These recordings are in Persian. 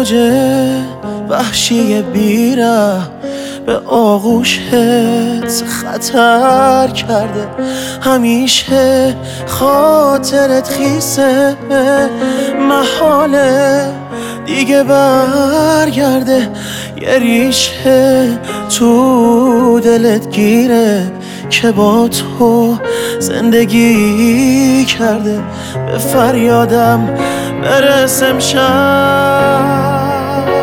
موج وحشی بیره به آغوشت خطر کرده. همیشه خاطرت خیسه، محاله دیگه برگرده. یه ریشه تو دلت گیره که با تو زندگی کرده. به فریادم برسم شب،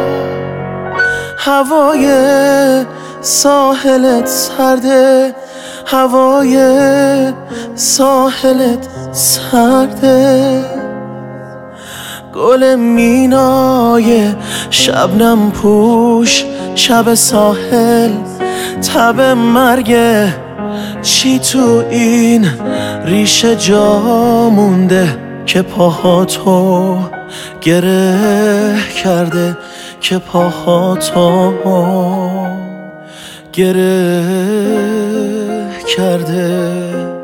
هوای ساحلت سرده، هوای ساحلت سرده. گل مینای شبنم پوش شب ساحل، تب مرگه چی تو این ریشه جا مونده که پاهاتو گره کرده، که پاهاتو گره کرده.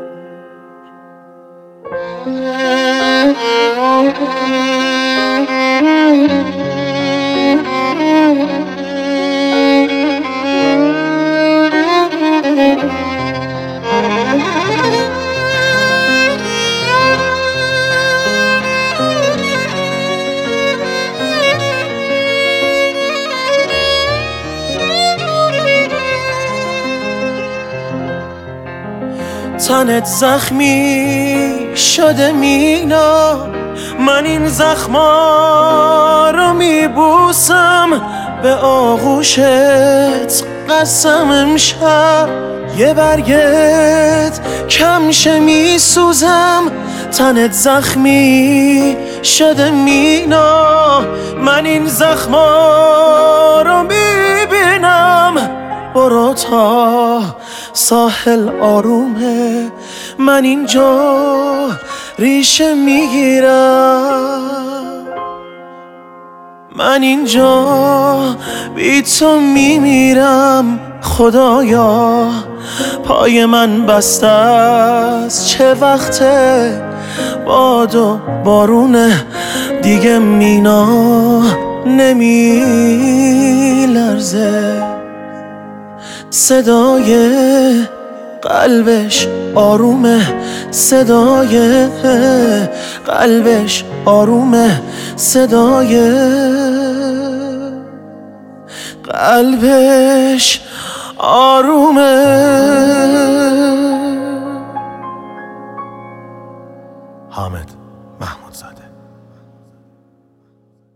تنت زخمی شده مینا، من این زخما رو میبوسم. به آغوشت قسم امشب یه برگت کمشه میسوزم. تنت زخمی شده مینا، من این زخما رو میبینم. برو تا ساحل آرومه، من اینجا ریشه میگیرم. من اینجا بی تو میمیرم. خدایا پای من بسته است، چه وقته باد و بارونه دیگه مینا نمیلرزه. صدای قلبش آرومه، صدای قلبش آرومه، صدای قلبش آرومه.